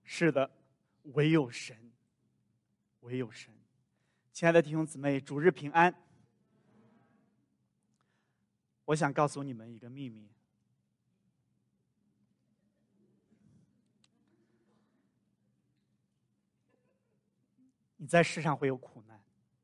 是的，唯有神，唯有神。亲爱的弟兄姊妹，主日平安。我想告诉你们一个秘密，你在世上会有苦难，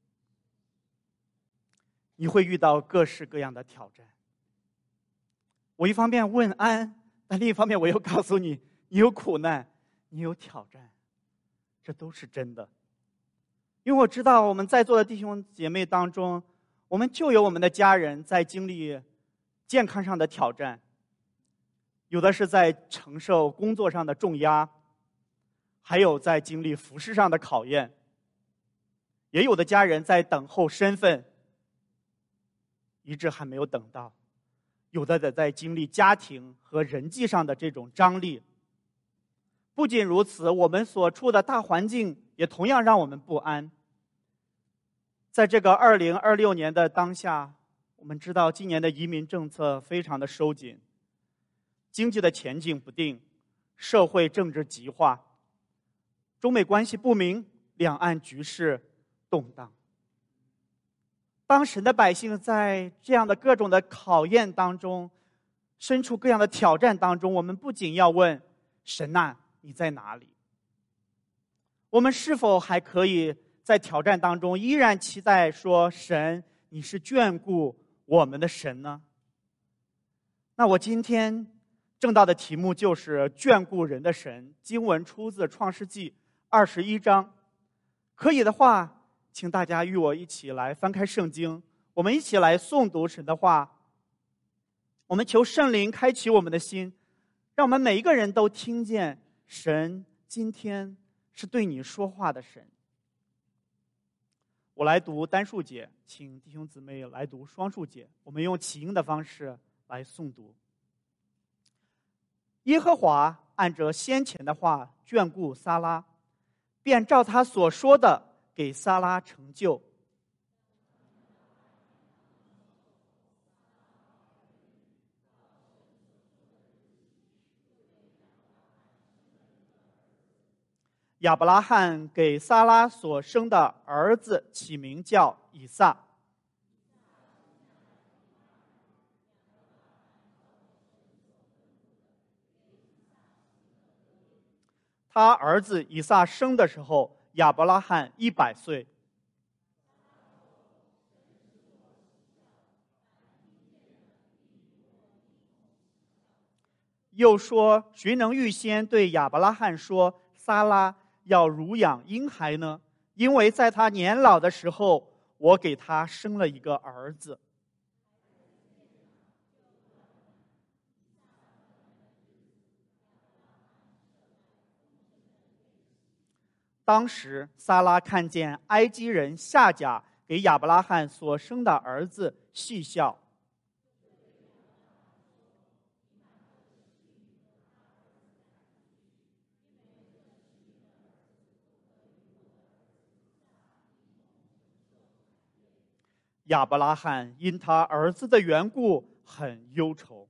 你会遇到各式各样的挑战。我一方面问安，但另一方面我又告诉你，你有苦难，你有挑战，这都是真的。因为我知道我们在座的弟兄姐妹当中，我们就有我们的家人在经历健康上的挑战，有的是在承受工作上的重压，还有在经历服事上的考验，也有的家人在等候身份，一直还没有等到，有的在经历家庭和人际上的这种张力。不仅如此，我们所处的大环境也同样让我们不安。在这个2026年的当下，我们知道今年的移民政策非常的收紧，经济的前景不定，社会政治极化，中美关系不明，两岸局势动荡。当神的百姓在这样的各种的考验当中，身处各样的挑战当中，我们不仅要问神啊，你在哪里？我们是否还可以在挑战当中依然期待说，神，你是眷顾我们的神呢？那我今天正道的题目就是眷顾人的神。经文出自创世纪21章。可以的话，请大家与我一起来翻开圣经，我们一起来诵读神的话。我们求圣灵开启我们的心，让我们每一个人都听见神今天是对你说话的神。我来读单数节，请弟兄姊妹来读双数节，我们用起音的方式来诵读。耶和华按着先前的话眷顾撒拉，便照他所说的给撒拉成就。亚伯拉罕给撒拉所生的儿子起名叫以撒。他儿子以撒生的时候，亚伯拉罕100岁。又说，谁能预先对亚伯拉罕说，撒拉要乳养婴孩呢？因为在他年老的时候，我给他生了一个儿子。当时撒拉看见埃及人夏甲给亚伯拉罕所生的儿子细笑。亚伯拉罕因他儿子的缘故很忧愁。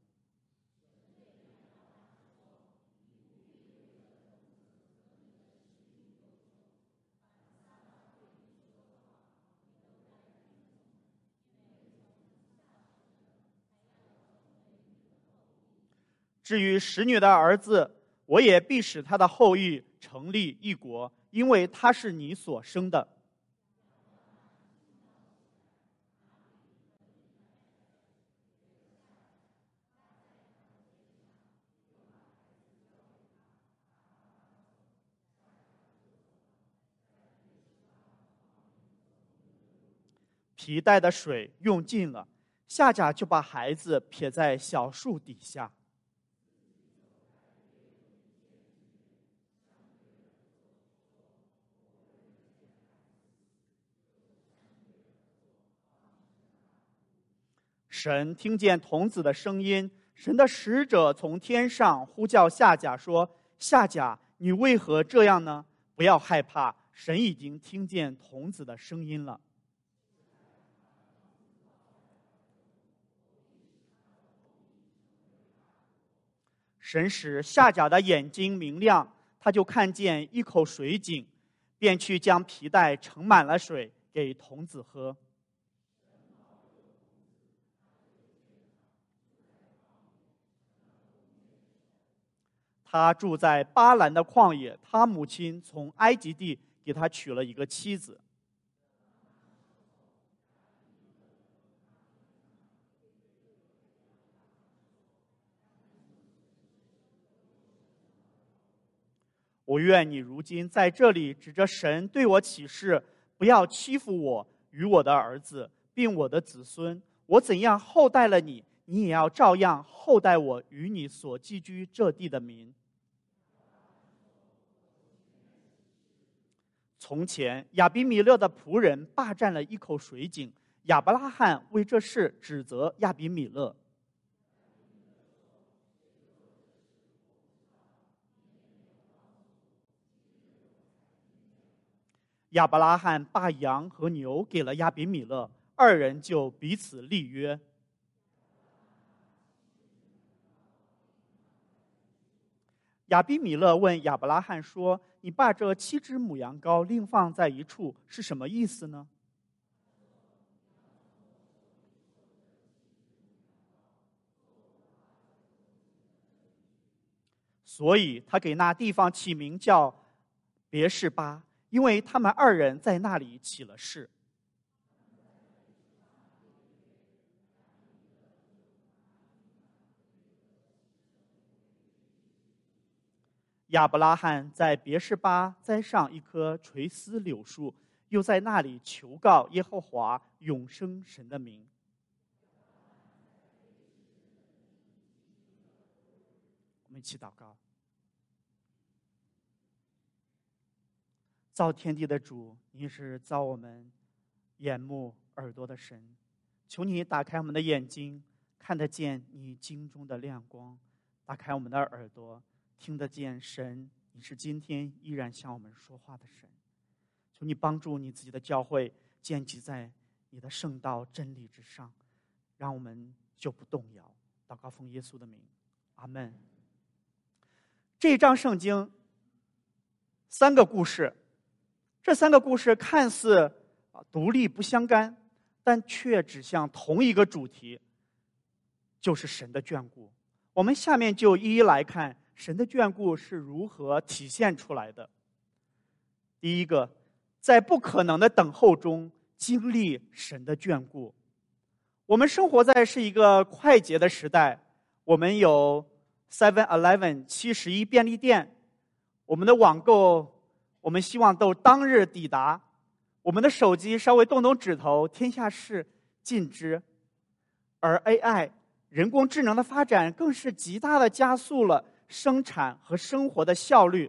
至于使女的儿子，我也必使他的后裔成立一国，因为他是你所生的。皮带的水用尽了，夏甲就把孩子撇在小树底下。神听见童子的声音，神的使者从天上呼叫夏甲说：夏甲，你为何这样呢？不要害怕，神已经听见童子的声音了。神使夏甲的眼睛明亮， 他就看见一口水井，便去将皮带盛满了水给童子喝。他住在巴兰的旷野，他母亲从埃及地给他娶了一个妻子。我愿你如今在这里指着神对我起誓，不要欺负我与我的儿子，并我的子孙。我怎样厚待了你，你也要照样厚待我与你所寄居这地的民。从前亚比米勒的仆人霸占了一口水井，亚伯拉罕为这事指责亚比米勒。亚伯拉罕把羊和牛给了亚比米勒，二人就彼此立约。亚比米勒问亚伯拉罕说：“你把这7只母羊羔另放在一处，是什么意思呢？”所以他给那地方起名叫别是巴，因为他们二人在那里起了誓。亚伯拉罕在别是巴栽上一棵垂丝柳树，又在那里求告耶和华永生神的名。我们一起祷告。造天地的主，你是造我们眼目耳朵的神，求你打开我们的眼睛，看得见你经中的亮光，打开我们的耳朵，听得见神，你是今天依然向我们说话的神。求你帮助你自己的教会建基在你的圣道真理之上，让我们就不动摇。祷告奉耶稣的名，阿们。这一章圣经3个故事，这3个故事看似独立不相干，但却指向同一个主题，就是神的眷顾。我们下面就一一来看神的眷顾是如何体现出来的。第一个，在不可能的等候中经历神的眷顾。我们生活在是一个快捷的时代，我们有 7-Eleven 7-11便利店，我们的网购我们希望都当日抵达，我们的手机稍微动动指头，天下事尽知。而 AI 人工智能的发展更是极大的加速了生产和生活的效率。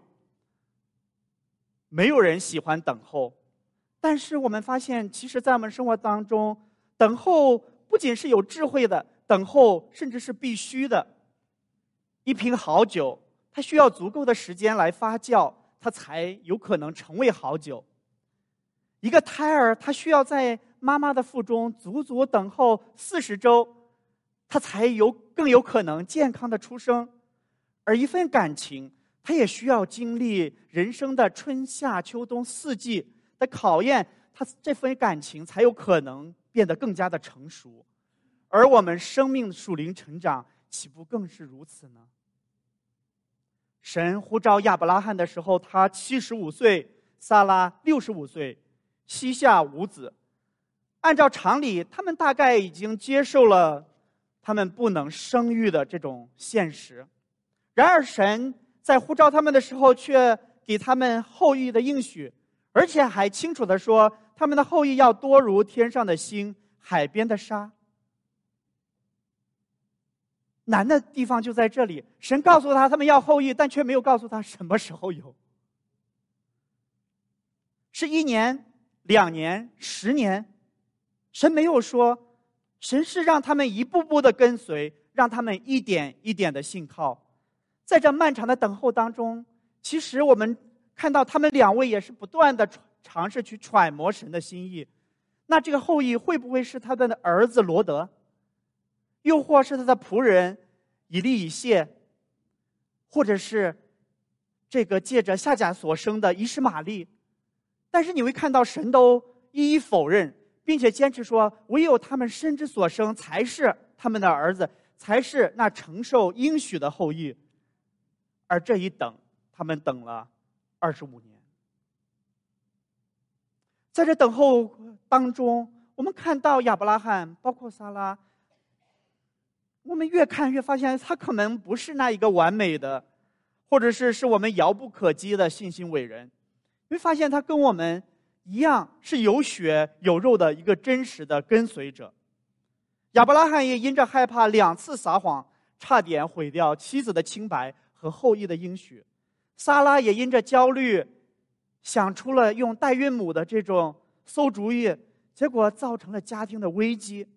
没有人喜欢等候，但是我们发现，其实在我们生活当中，等候不仅是有智慧的，等候甚至是必须的。一瓶好酒，它需要足够的时间来发酵，它才有可能成为好酒。一个胎儿，它需要在妈妈的腹中足足等候40周，它才更有可能健康的出生。而一份感情，它也需要经历人生的春夏秋冬4季的考验，它这份感情才有可能变得更加的成熟。而我们生命的属灵成长，岂不更是如此呢？神呼召亚伯拉罕的时候，他75岁，撒拉65岁，膝下无子。按照常理，他们大概已经接受了他们不能生育的这种现实。然而神在呼召他们的时候，却给他们后裔的应许，而且还清楚地说，他们的后裔要多如天上的星，海边的沙。难的地方就在这里，神告诉他们要后裔，但却没有告诉他什么时候有。是1年、2年、10年，神没有说，神是让他们一步步的跟随，让他们一点一点的信靠。在这漫长的等候当中，其实我们看到他们2位也是不断的尝试去揣摩神的心意。那这个后裔会不会是他的儿子罗德，又或是他的仆人以利以谢，或者是这个借着夏甲所生的以实玛利，但是你会看到神都一一否认，并且坚持说，唯有他们身之所生才是他们的儿子，才是那承受应许的后裔。而这一等，他们等了25年。在这等候当中，我们看到亚伯拉罕，包括撒拉，我们越看越发现，他可能不是那一个完美的，或者是我们遥不可及的信心伟人。你会发现他跟我们一样，是有血有肉的一个真实的跟随者。亚伯拉罕也因着害怕2次撒谎，差点毁掉妻子的清白和后裔的应许。撒拉也因着焦虑，想出了用代孕母的这种馊主意，结果造成了家庭的危机。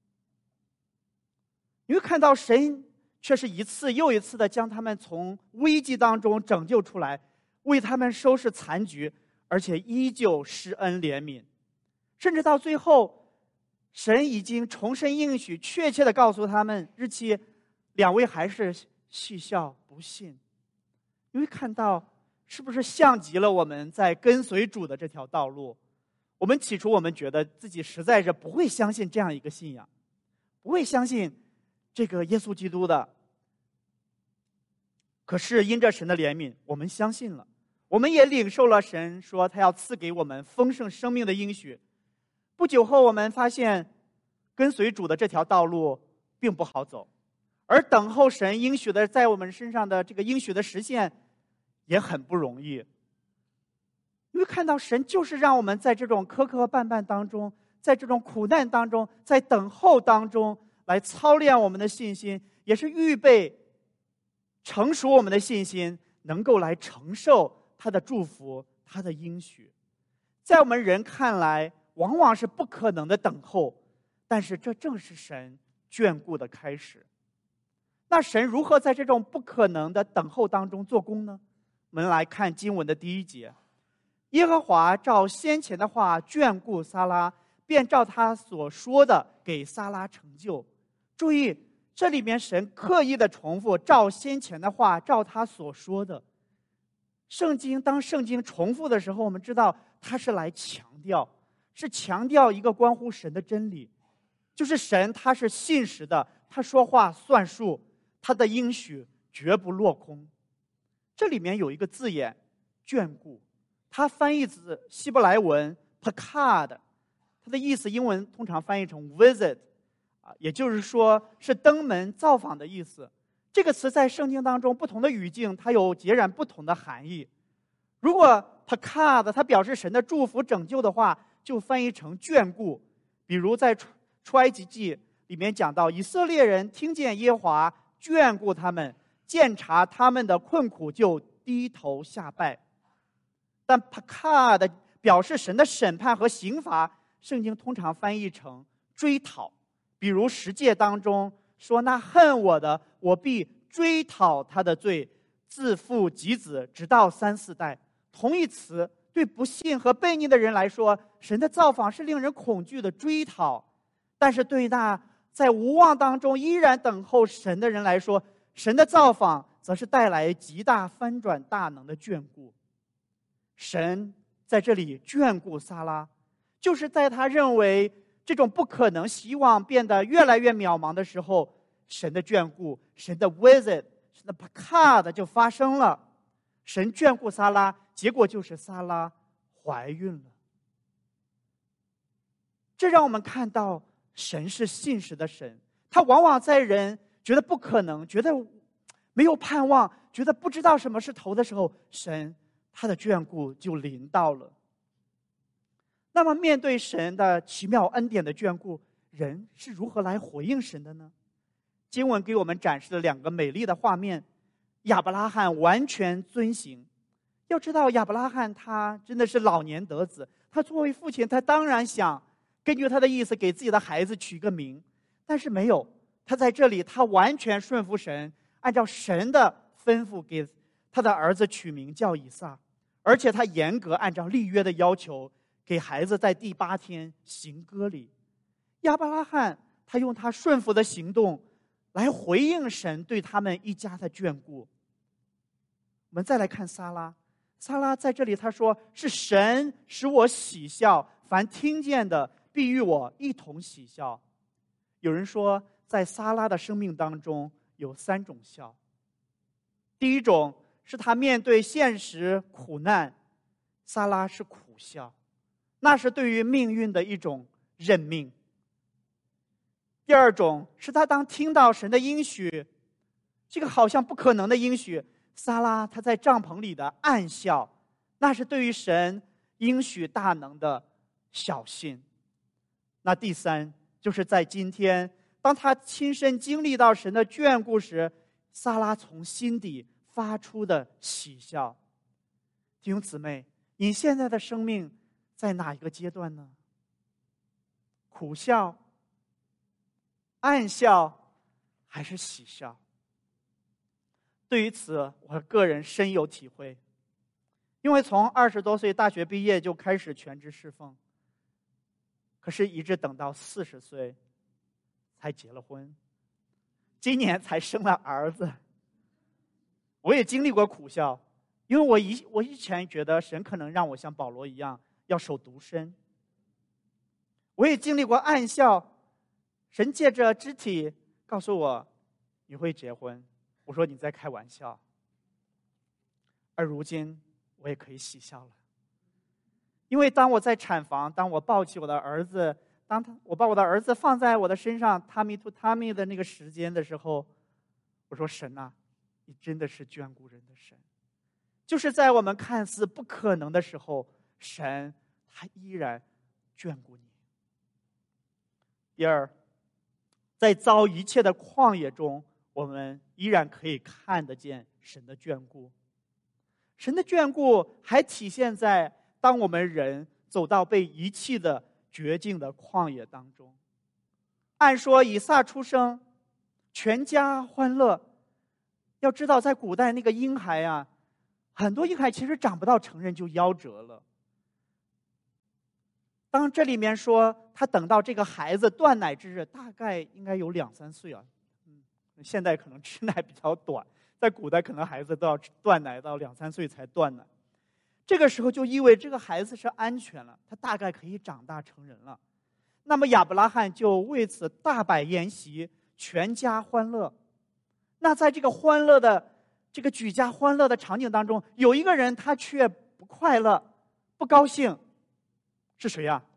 你会看到神却是一次又一次的将他们从危机当中拯救出来，为他们收拾残局，而且依旧施恩怜悯。甚至到最后，神已经重申应许，确切的告诉他们日期，2位还是戏笑不信。你会看到是不是像极了我们在跟随主的这条道路？我们起初我们觉得自己实在是不会相信这样一个信仰，不会相信这个耶稣基督的。可是因着神的怜悯，我们相信了，我们也领受了神说他要赐给我们丰盛生命的应许。不久后，我们发现跟随主的这条道路并不好走，而等候神应许的在我们身上的这个应许的实现也很不容易。因为看到神就是让我们在这种磕磕绊绊当中，在这种苦难当中，在等候当中来操练我们的信心，也是预备成熟我们的信心，能够来承受他的祝福，他的应许。在我们人看来往往是不可能的等候，但是这正是神眷顾的开始。那神如何在这种不可能的等候当中做工呢？我们来看经文的第1节，耶和华照先前的话眷顾撒拉，便照他所说的给撒拉成就。注意，这里面神刻意的重复照先前的话，照他所说的。当圣经重复的时候，我们知道它是来强调一个关乎神的真理，就是神他是信实的，他说话算数，他的应许绝不落空。这里面有一个字眼眷顾，它翻译自希伯来文 pakad， 它的意思英文通常翻译成 visit， 也就是说是登门造访的意思。这个词在圣经当中不同的语境它有截然不同的含义。如果 pakad 它表示神的祝福拯救的话，就翻译成眷顾。比如在出埃及记里面讲到，以色列人听见耶和华眷顾他们，鉴察他们的困苦，就低头下拜。但 pakad 表示神的审判和刑罚，圣经通常翻译成追讨。比如十诫当中说，那恨我的，我必追讨他的罪，自父及子，直到3、4代。同义词对不信和悖逆的人来说，神的造访是令人恐惧的追讨；但是对那在无望当中依然等候神的人来说，神的造访则是带来极大翻转大能的眷顾。神在这里眷顾撒拉，就是在他认为这种不可能希望变得越来越渺茫的时候，神的眷顾，神的 visit， 神的 pakad 就发生了。神眷顾撒拉，结果就是撒拉怀孕了。这让我们看到神是信实的神，他往往在人觉得不可能，觉得没有盼望，觉得不知道什么是头的时候，神他的眷顾就临到了。那么面对神的奇妙恩典的眷顾，人是如何来回应神的呢？经文给我们展示了2个美丽的画面。亚伯拉罕完全遵行。要知道亚伯拉罕他真的是老年得子，他作为父亲，他当然想根据他的意思给自己的孩子取个名，但是没有，他在这里他完全顺服神，按照神的吩咐给他的儿子取名叫以撒，而且他严格按照立约的要求给孩子在第8天行割礼。亚伯拉罕他用他顺服的行动来回应神对他们一家的眷顾。我们再来看撒拉，撒拉在这里他说是神使我喜笑，凡听见的必与我一同喜笑。有人说在撒拉的生命当中有3种笑。第一种是他面对现实苦难，撒拉是苦笑，那是对于命运的一种认命。第二种是他当听到神的应许，这个好像不可能的应许，撒拉他在帐篷里的暗笑，那是对于神应许大能的小信。那第三就是在今天，当他亲身经历到神的眷顾时，撒拉从心底发出的喜笑。弟兄姊妹，你现在的生命在哪一个阶段呢？苦笑、暗笑还是喜笑？对于此，我个人深有体会，因为从20多岁大学毕业就开始全职侍奉，可是一直等到40岁才结了婚，今年才生了儿子。我也经历过苦笑，因为我以前觉得神可能让我像保罗一样要守独身。我也经历过暗笑，神借着肢体告诉我你会结婚，我说你在开玩笑。而如今我也可以喜笑了，因为当我在产房，当我抱起我的儿子，我把我的儿子放在我的身上 tummy to tummy 的那个时间的时候，我说神啊，你真的是眷顾人的神，就是在我们看似不可能的时候，神他依然眷顾你。第二，在遭一切的旷野中，我们依然可以看得见神的眷顾。神的眷顾还体现在当我们人走到被遗弃的绝境的旷野当中。按说以撒出生，全家欢乐。要知道在古代那个婴孩啊，很多婴孩其实长不到成人就夭折了。当这里面说他等到这个孩子断奶之日，大概应该有2、3岁啊。现在可能吃奶比较短，在古代可能孩子都要断奶到2、3岁才断奶。这个时候就意味这个孩子是安全了，他大概可以长大成人了。那么亚伯拉罕就为此大摆筵席，全家欢乐。那在这个欢乐的这个举家欢乐的场景当中，有一个人他却不快乐、不高兴，是谁呀？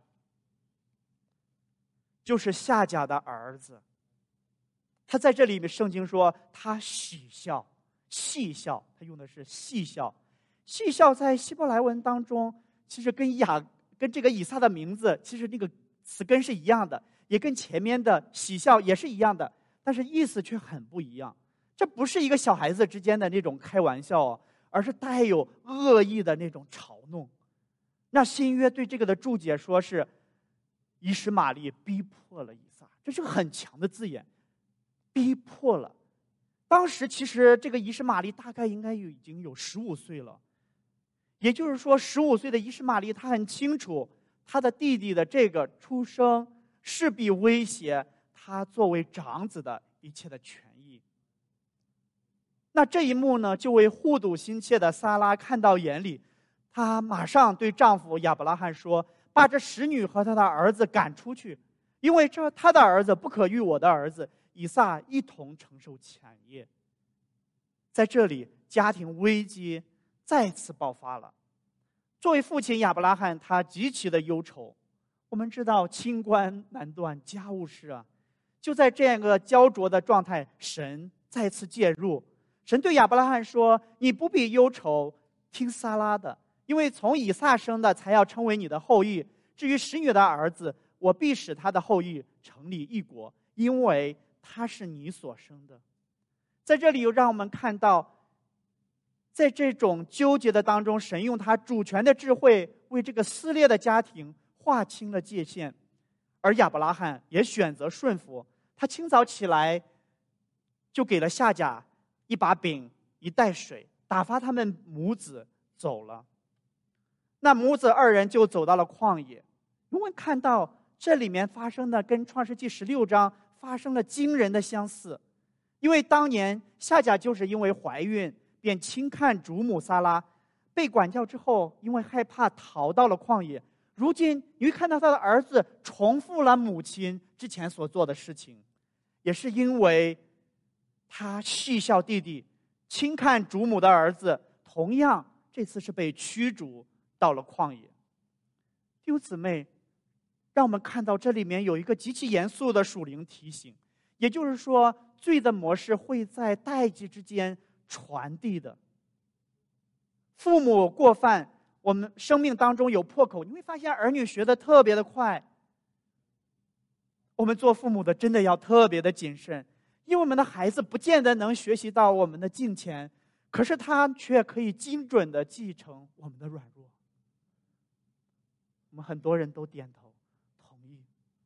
就是夏甲的儿子。他在这里面圣经说他喜笑、戏笑，他用的是戏笑。戏笑在希伯来文当中，其实跟这个以撒的名字，其实那个词根是一样的，也跟前面的喜笑也是一样的，但是意思却很不一样。这不是一个小孩子之间的那种开玩笑，而是带有恶意的那种嘲弄。那新约对这个的注解说是以实玛利逼迫了以撒，这是个很强的字眼，逼迫了。当时其实这个以实玛利大概应该已经有15岁了，也就是说15岁的以实玛利他很清楚他的弟弟的这个出生势必威胁他作为长子的一切的权益。那这一幕呢，就为护犊心切的撒拉看到眼里，她马上对丈夫亚伯拉罕说：“把这使女和她的儿子赶出去，因为她的儿子不可与我的儿子以撒一同承受产业。”在这里，家庭危机再次爆发了。作为父亲亚伯拉罕，他极其的忧愁。我们知道清官难断家务事啊，就在这样一个焦灼的状态，神再次介入。神对亚伯拉罕说：“你不必忧愁，听撒拉的，因为从以撒生的才要成为你的后裔。至于使女的儿子，我必使他的后裔成立一国，因为他是你所生的。”在这里又让我们看到，在这种纠结的当中，神用他主权的智慧为这个撕裂的家庭划清了界限，而亚伯拉罕也选择顺服。他清早起来就给了夏甲一把饼、一袋水，打发他们母子走了。那母子2人就走到了旷野。我们看到这里面发生的跟创世纪16章发生了惊人的相似。因为当年夏甲就是因为怀孕， 便轻看主母撒拉。被管教之后，因为害怕逃到了旷野。如今你会看到他的儿子重复了母亲之前所做的事情，也是因为他戏笑弟弟，轻看主母的儿子，同样这次是被驱逐到了旷野。弟兄姊妹，让我们看到这里面有一个极其严肃的属灵提醒，也就是说，罪的模式会在代际之间传递的。父母过犯，我们生命当中有破口，你会发现儿女学得特别的快。我们做父母的真的要特别的谨慎，因为我们的孩子不见得能学习到我们的敬虔，可是他却可以精准的继承我们的软弱。我们很多人都点头同意。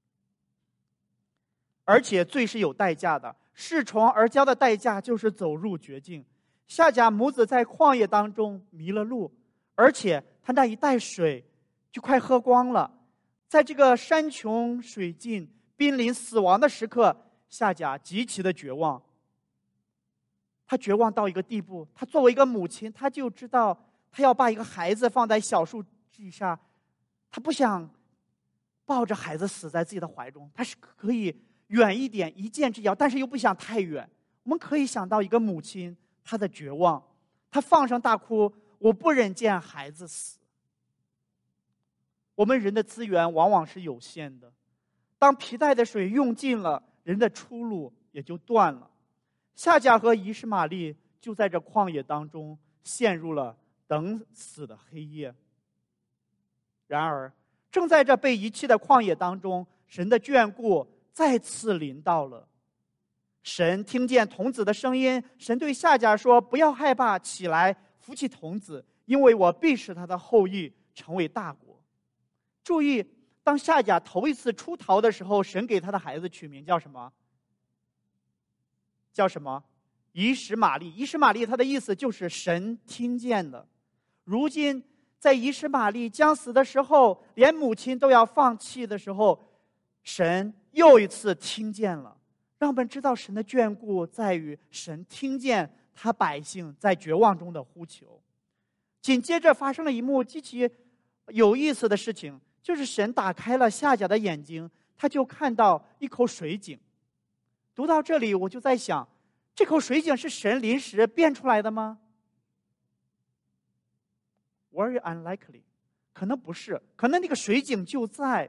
而且罪是有代价的，恃宠而骄的代价就是走入绝境。夏甲母子在旷野当中迷了路，而且他那一袋水就快喝光了。在这个山穷水尽、濒临死亡的时刻，夏甲极其的绝望。他绝望到一个地步，他作为一个母亲，他就知道他要把一个孩子放在小树底下，他不想抱着孩子死在自己的怀中，他是可以远一点，一箭之遥，但是又不想太远。我们可以想到一个母亲她的绝望，她放声大哭，我不忍见孩子死。我们人的资源往往是有限的，当皮带的水用尽了，人的出路也就断了。夏甲和以实玛利就在这旷野当中陷入了等死的黑夜。然而正在这被遗弃的旷野当中，神的眷顾再次临到了。神听见童子的声音，神对夏甲说，不要害怕，起来扶起童子，因为我必使他的后裔成为大国。注意，当夏甲头一次出逃的时候，神给他的孩子取名叫什么？叫什么？以实玛利。以实玛利他的意思就是神听见的。如今在以实玛利将死的时候，连母亲都要放弃的时候，神又一次听见了。让我们知道神的眷顾在于神听见他百姓在绝望中的呼求。紧接着发生了一幕极其有意思的事情，就是神打开了夏甲的眼睛，他就看到一口水井。读到这里，我就在想，这口水井是神临时变出来的吗？ Very unlikely， 可能不是，可能那个水井就在。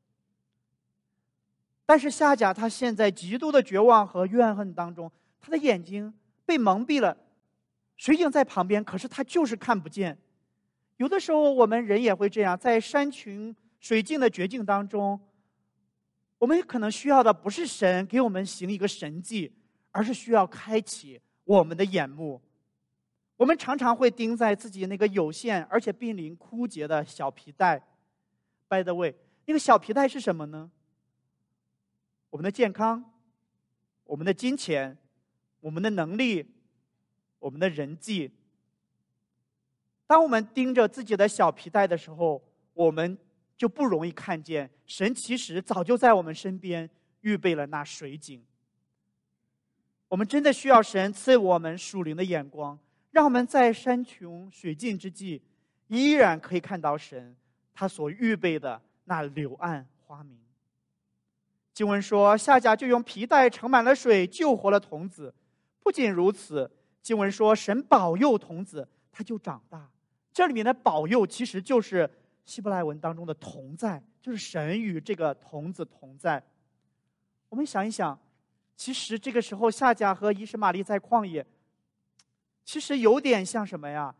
但是夏甲他现在极度的绝望和怨恨当中，他的眼睛被蒙蔽了，水井在旁边，可是他就是看不见。有的时候我们人也会这样，在山穷水尽的绝境当中，我们可能需要的不是神给我们行一个神迹，而是需要开启我们的眼目。我们常常会盯在自己那个有限而且濒临枯竭的小皮带。By the way， 那个小皮带是什么呢？我们的健康，我们的金钱，我们的能力，我们的人际。当我们盯着自己的小皮带的时候，我们就不容易看见神其实早就在我们身边预备了那水井。我们真的需要神赐我们属灵的眼光，让我们在山穷水尽之际，依然可以看到神他所预备的那柳暗花明。经文说，夏甲就用皮带盛满了水，救活了童子。不仅如此，经文说，神保佑童子，他就长大。这里面的保佑其实就是希伯来文当中的同在，就是神与这个童子同在。我们想一想，其实这个时候夏甲和以实玛利在旷野，其实有点像什么呀？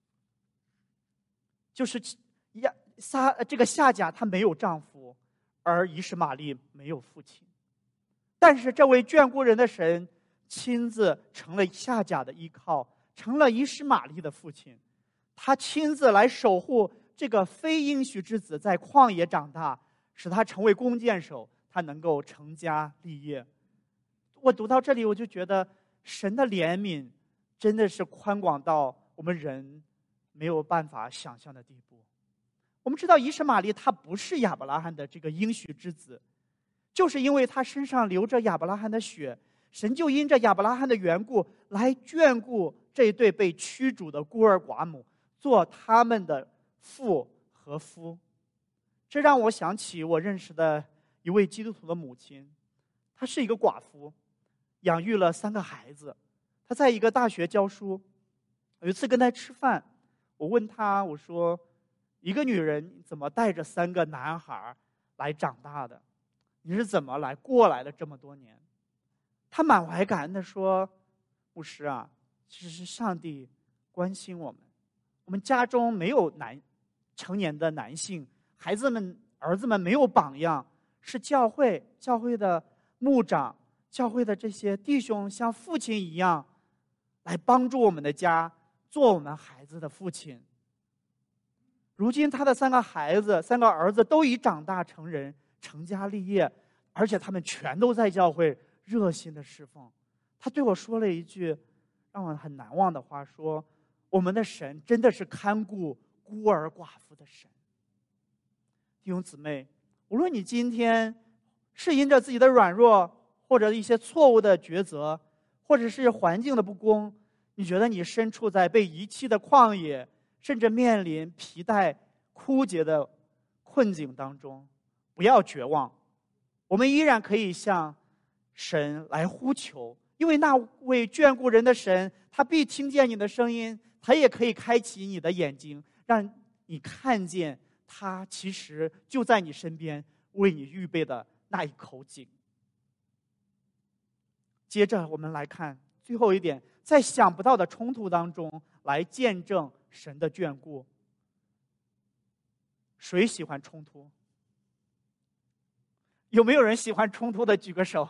就是这个夏甲她没有丈夫，而以实玛利没有父亲。但是这位眷顾人的神亲自成了夏甲的依靠，成了以实玛利的父亲。他亲自来守护这个非应许之子在旷野长大，使他成为弓箭手，他能够成家立业。我读到这里，我就觉得神的怜悯真的是宽广到我们人没有办法想象的地步。我们知道以实玛利他不是亚伯拉罕的这个应许之子，就是因为他身上流着亚伯拉罕的血，神就因着亚伯拉罕的缘故来眷顾这一对被驱逐的孤儿寡母，做他们的父和夫。这让我想起我认识的一位基督徒的母亲，她是一个寡妇，养育了3个孩子。她在一个大学教书。有一次跟她吃饭，我问她，我说，一个女人怎么带着3个男孩来长大的？你是怎么过来的这么多年？她满怀感恩地说，牧师啊，其实是上帝关心我们。我们家中没有成年的男性，儿子们没有榜样，是教会的牧长，教会的这些弟兄像父亲一样来帮助我们的家，做我们孩子的父亲。如今他的3个儿子都已长大成人，成家立业，而且他们全都在教会热心的侍奉。他对我说了一句让我很难忘的话，说我们的神真的是看顾孤儿寡妇的神。弟兄姊妹，无论你今天是因着自己的软弱，或者一些错误的抉择，或者是环境的不公，你觉得你身处在被遗弃的旷野，甚至面临皮带枯竭的困境当中，不要绝望，我们依然可以向神来呼求，因为那位眷顾人的神，他必听见你的声音，他也可以开启你的眼睛，让你看见他其实就在你身边，为你预备的那一口井。接着我们来看最后一点，在想不到的冲突当中来见证神的眷顾。谁喜欢冲突？有没有人喜欢冲突的举个手？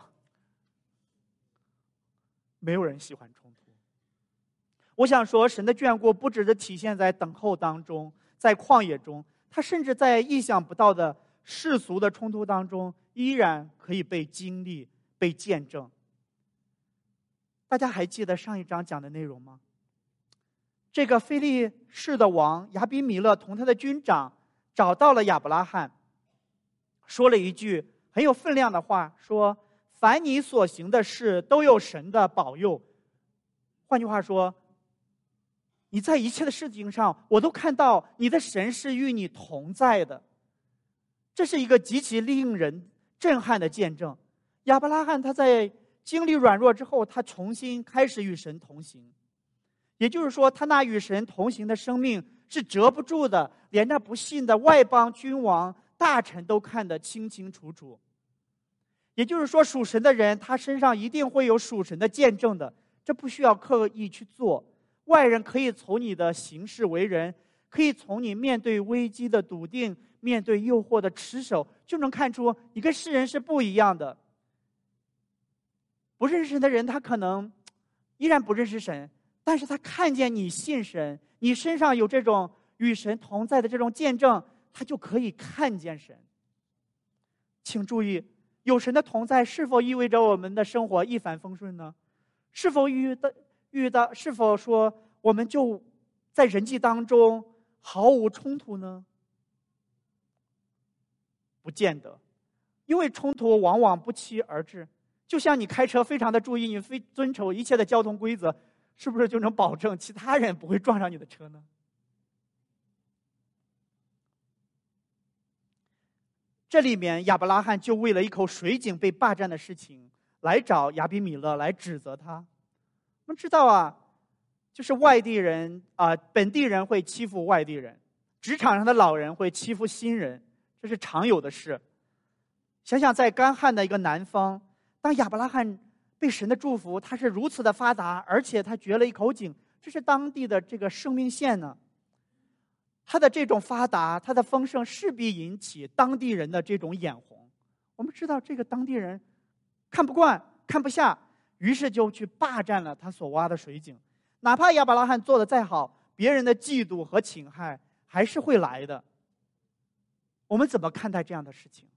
没有人喜欢冲突。我想说，神的眷顾不只是体现在等候当中，在旷野中，他甚至在意想不到的世俗的冲突当中，依然可以被经历、被见证。大家还记得上一章讲的内容吗？这个非利士的王亚比米勒同他的军长找到了亚伯拉罕，说了一句很有分量的话，说凡你所行的事都有神的保佑。换句话说，你在一切的事情上，我都看到你的神是与你同在的。这是一个极其令人震撼的见证。亚伯拉罕他在经历软弱之后，他重新开始与神同行。也就是说，他那与神同行的生命是遮不住的，连那不信的外邦君王大臣都看得清清楚楚。也就是说，属神的人他身上一定会有属神的见证的，这不需要刻意去做。外人可以从你的行事为人，可以从你面对危机的笃定，面对诱惑的持守，就能看出你跟世人是不一样的。不认识的人他可能依然不认识神，但是他看见你信神，你身上有这种与神同在的这种见证，他就可以看见神。请注意，有神的同在是否意味着我们的生活一帆风顺呢？是否是否说我们就在人际当中毫无冲突呢？不见得，因为冲突往往不期而至。就像你开车非常的注意，你非遵守一切的交通规则，是不是就能保证其他人不会撞上你的车呢？这里面亚伯拉罕就为了一口水井被霸占的事情来找亚比米勒来指责他。我们知道啊，就是外地人本地人会欺负外地人，职场上的老人会欺负新人，这是常有的事。想想在干旱的一个南方，当亚伯拉罕被神的祝福，他是如此的发达，而且他掘了一口井，这是当地的这个生命线呢。他的这种发达，他的丰盛势必引起当地人的这种眼红。我们知道这个当地人看不惯看不下，于是就去霸占了他所挖的水井。哪怕亚伯拉罕做得再好，别人的嫉妒和侵害还是会来的。我们怎么看待这样的事情？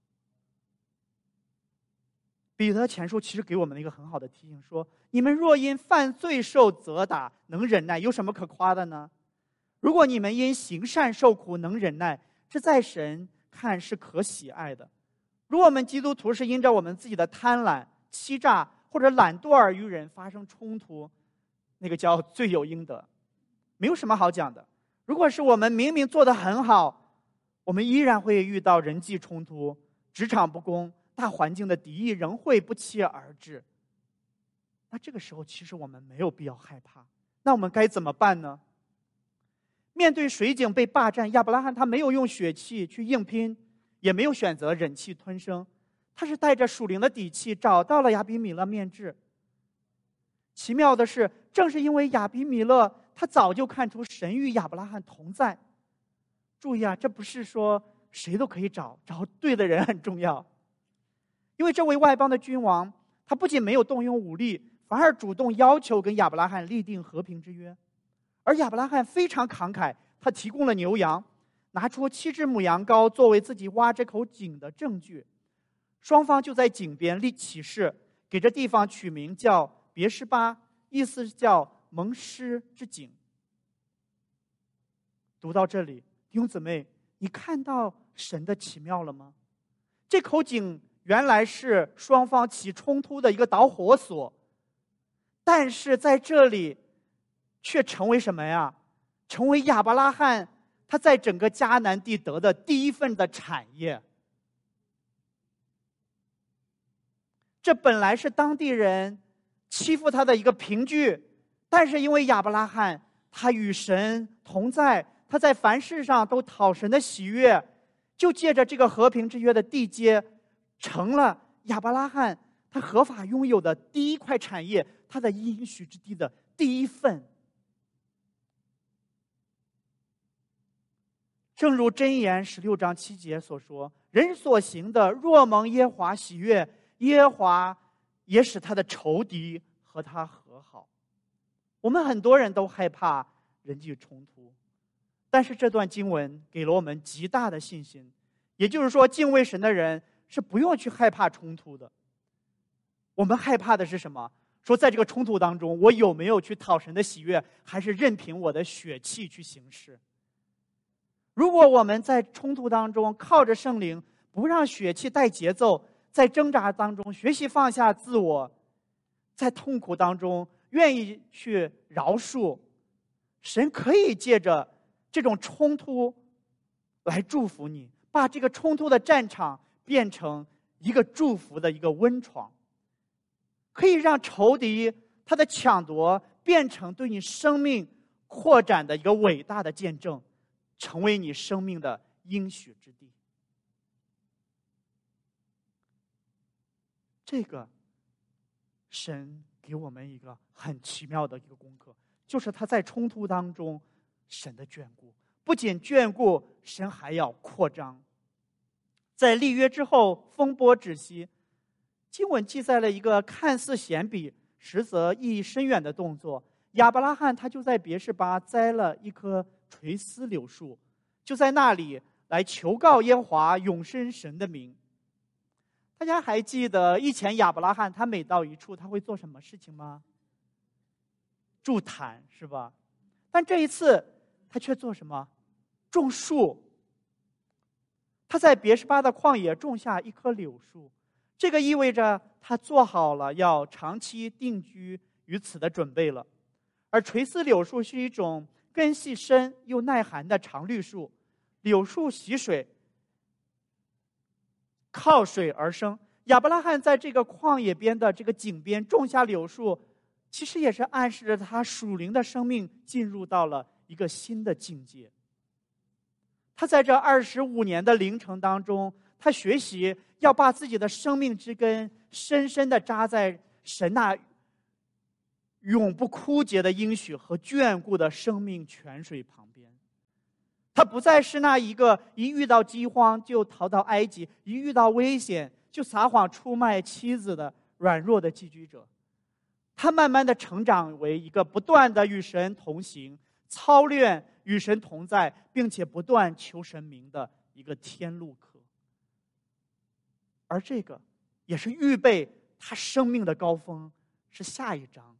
彼得前书其实给我们一个很好的提醒，说你们若因犯罪受责打能忍耐，有什么可夸的呢？如果你们因行善受苦能忍耐，这在神看是可喜爱的。如果我们基督徒是因着我们自己的贪婪欺诈或者懒惰而与人发生冲突， 那个叫罪有应得，没有什么好讲的。如果是我们明明做得很好，我们依然会遇到人际冲突、职场不公、大环境的敌意，仍会不期而至。那这个时候，其实我们没有必要害怕。那我们该怎么办呢？面对水井被霸占，亚伯拉罕他没有用血气去硬拼，也没有选择忍气吞声，他是带着属灵的底气找到了亚比米勒面质。奇妙的是，正是因为亚比米勒他早就看出神与亚伯拉罕同在。注意啊，这不是说谁都可以找对的人很重要。因为这位外邦的君王，他不仅没有动用武力，反而主动要求跟亚伯拉罕立定和平之约。而亚伯拉罕非常慷慨，他提供了牛羊，拿出7只母羊羔作为自己挖这口井的证据。双方就在井边立起誓，给这地方取名叫别是巴，意思叫蒙施之井。读到这里，弟兄姊妹，你看到神的奇妙了吗？这口井原来是双方起冲突的一个导火索，但是在这里却成为什么呀？成为亚伯拉罕他在整个迦南地得的第一份的产业。这本来是当地人欺负他的一个凭据，但是因为亚伯拉罕他与神同在，他在凡事上都讨神的喜悦，就借着这个和平之约的缔结，成了亚伯拉罕他合法拥有的第一块产业，他的应许之地的第一份。正如箴言16章7节所说，人所行的若蒙耶和华喜悦，耶和华也使他的仇敌和他和好。我们很多人都害怕人际冲突，但是这段经文给了我们极大的信心。也就是说，敬畏神的人是不用去害怕冲突的。我们害怕的是什么？说在这个冲突当中，我有没有去讨神的喜悦，还是任凭我的血气去行事？如果我们在冲突当中靠着圣灵，不让血气带节奏，在挣扎当中学习放下自我，在痛苦当中愿意去饶恕，神可以借着这种冲突来祝福你，把这个冲突的战场变成一个祝福的一个温床，可以让仇敌他的抢夺变成对你生命扩展的一个伟大的见证，成为你生命的应许之地。这个神给我们一个很奇妙的一个功课，就是他在冲突当中神的眷顾，不仅眷顾，神还要扩张。在立约之后，风波止息，经文记载了一个看似显笔，实则意义深远的动作。亚伯拉罕他就在别是巴栽了一棵垂丝柳树，就在那里来求告耶和华永生神的名。大家还记得以前亚伯拉罕他每到一处他会做什么事情吗？筑坛，是吧？但这一次他却做什么？种树。他在别是巴的旷野种下一棵柳树，这个意味着他做好了要长期定居于此的准备了。而垂丝柳树是一种根系深又耐寒的常绿树，柳树喜水，靠水而生。亚伯拉罕在这个旷野边的这个井边种下柳树，其实也是暗示着他属灵的生命进入到了一个新的境界。他在这25年的灵程当中，他学习要把自己的生命之根深深地扎在神那永不枯竭的应许和眷顾的生命泉水旁边。他不再是那一个一遇到饥荒就逃到埃及，一遇到危险就撒谎出卖妻子的软弱的寄居者。他慢慢的成长为一个不断的与神同行、操练与神同在，并且不断求神明的一个天路客。而这个也是预备他生命的高峰，是下一章。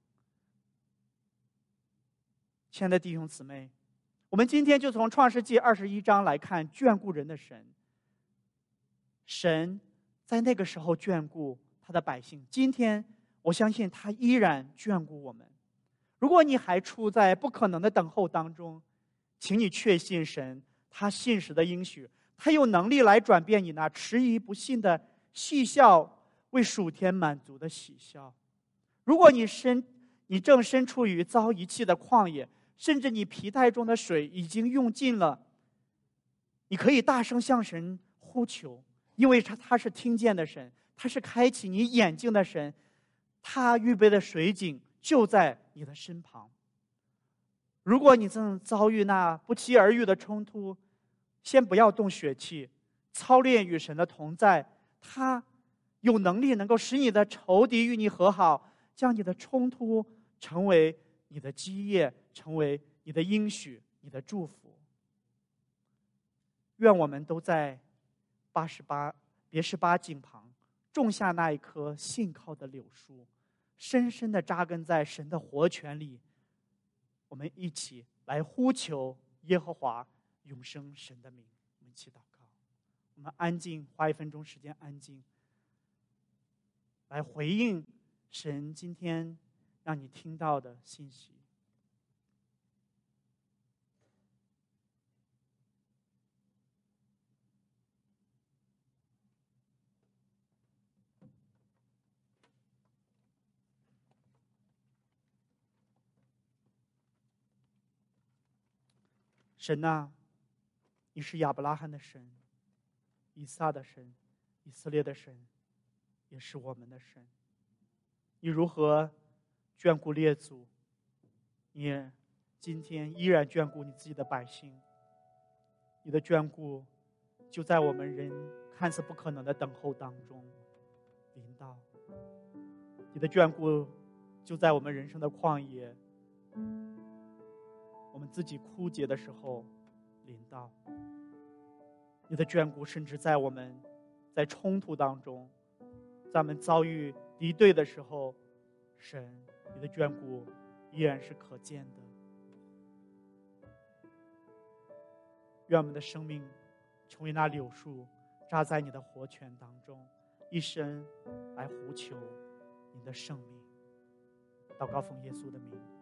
亲爱的弟兄姊妹，我们今天就从创世纪21章来看眷顾人的神。神在那个时候眷顾他的百姓，今天我相信他依然眷顾我们。 如果你还处在不可能的等候当中，请你确信神，他信实的应许，他有能力来转变你那迟疑不信的戏笑，为属天满足的喜笑。如果你正身处于遭遗弃的旷野，甚至你皮带中的水已经用尽了，你可以大声向神呼求，因为他是听见的神，他是开启你眼睛的神，他预备的水井就在你的身旁。如果你正遭遇那不期而遇的冲突，先不要动血气，操练与神的同在，他有能力能够使你的仇敌与你和好，将你的冲突成为你的基业，成为你的应许，你的祝福。愿我们都在别是巴井旁种下那一棵信靠的柳树，深深地扎根在神的活泉里。我们一起来呼求耶和华永生神的名。我们一起祷告，我们安静，花1分钟时间安静，来回应神今天让你听到的信息。神啊，你是亚伯拉罕的神，以撒的神，以色列的神，也是我们的神。你如何眷顾列祖，你今天依然眷顾你自己的百姓。你的眷顾就在我们人看似不可能的等候当中临到，你的眷顾就在我们人生的旷野，我们自己枯竭的时候临到。你的眷顾甚至在我们在冲突当中，在我们遭遇敌对的时候，神，你的眷顾依然是可见的。愿我们的生命成为那柳树，扎在你的活泉当中，一生来呼求你的圣名。祷告奉耶稣的名。